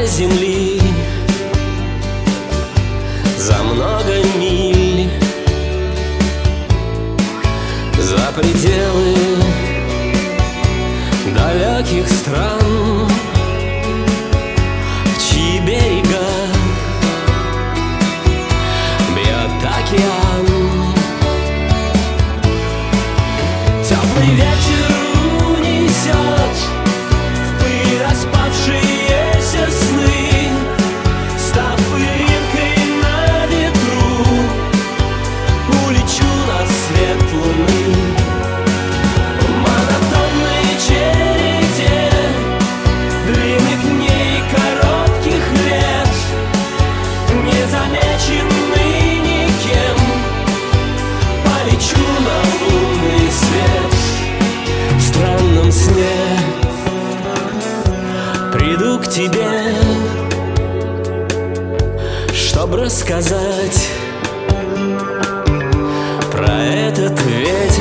край земли, за много миль, за пределы далеких стран, в чьи берега бьет океан. Теплый ветер унесет в пыль распавшиеся сны, став пылинкой на ветру, улечу на свет луны. В монотонной череде длинных дней и коротких лет, незамеченный никем, полечу на лунный свет. В странном сне приду к тебе, чтоб рассказать про этот вечер.